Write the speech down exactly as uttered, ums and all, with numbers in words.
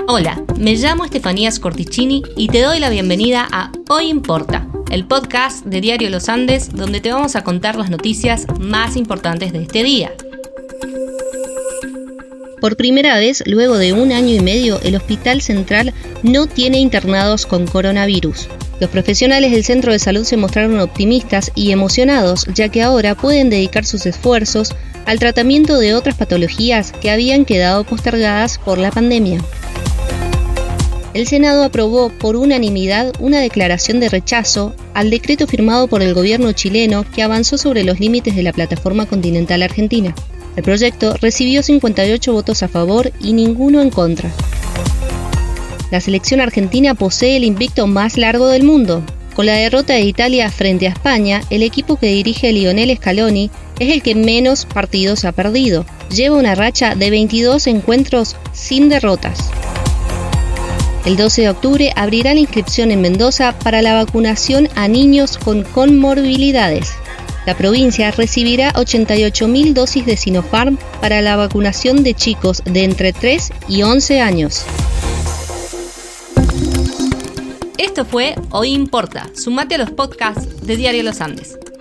Hola, me llamo Estefanía Scorticini y te doy la bienvenida a Hoy Importa, el podcast de Diario Los Andes, donde te vamos a contar las noticias más importantes de este día. Por primera vez, luego de un año y medio, el Hospital Central no tiene internados con coronavirus. Los profesionales del centro de salud se mostraron optimistas y emocionados, ya que ahora pueden dedicar sus esfuerzos al tratamiento de otras patologías que habían quedado postergadas por la pandemia. El Senado aprobó por unanimidad una declaración de rechazo al decreto firmado por el gobierno chileno que avanzó sobre los límites de la plataforma continental argentina. El proyecto recibió cincuenta y ocho votos a favor y ninguno en contra. La selección argentina posee el invicto más largo del mundo. Con la derrota de Italia frente a España, el equipo que dirige Lionel Scaloni es el que menos partidos ha perdido. Lleva una racha de veintidós encuentros sin derrotas. El doce de octubre abrirá la inscripción en Mendoza para la vacunación a niños con comorbilidades. La provincia recibirá ochenta y ocho mil dosis de Sinopharm para la vacunación de chicos de entre tres y once años. Esto fue Hoy Importa. Sumate a los podcasts de Diario Los Andes.